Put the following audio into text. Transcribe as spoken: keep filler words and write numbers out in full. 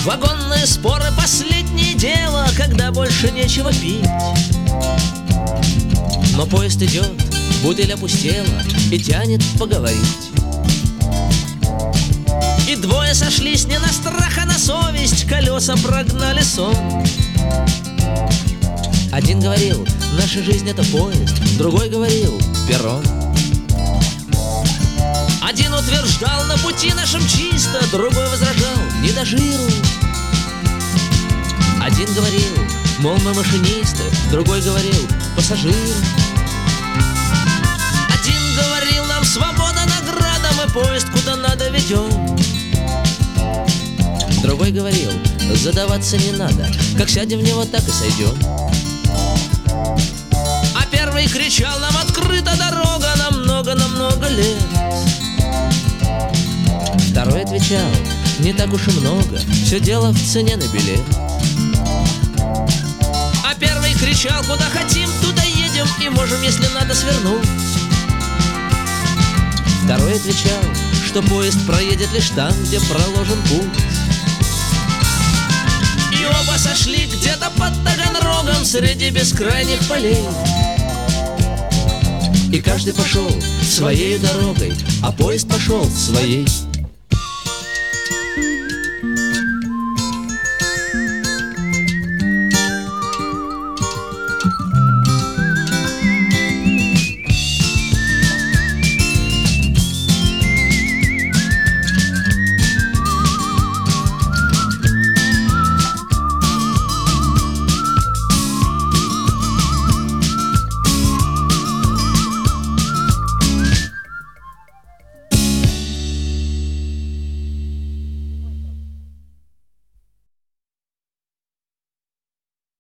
Вагонные споры — последнее дело, когда больше нечего пить. Но поезд идет, бутыль опустела и тянет поговорить. И двое сошлись не на страх, а на совесть, колеса прогнали сон. Один говорил: наша жизнь — это поезд. Другой говорил: перрон. Один утверждал: на пути нашем чисто. Другой возражал: не дожируй. Один говорил: мол, мы машинисты. Другой говорил: пассажиры. Один говорил: нам свобода награда, мы поезд куда надо ведем. Другой говорил: задаваться не надо, как сядем в него, так и сойдем. А первый кричал: нам открыта дорога на много-намного лет. Второй отвечал: не так уж и много, все дело в цене на билет. А первый кричал: куда хотим, туда едем, и можем, если надо, свернуть. Второй отвечал, что поезд проедет лишь там, где проложен путь. И оба сошли где-то под Таганрогом среди бескрайних полей. И каждый пошел своей дорогой, а поезд пошел своей.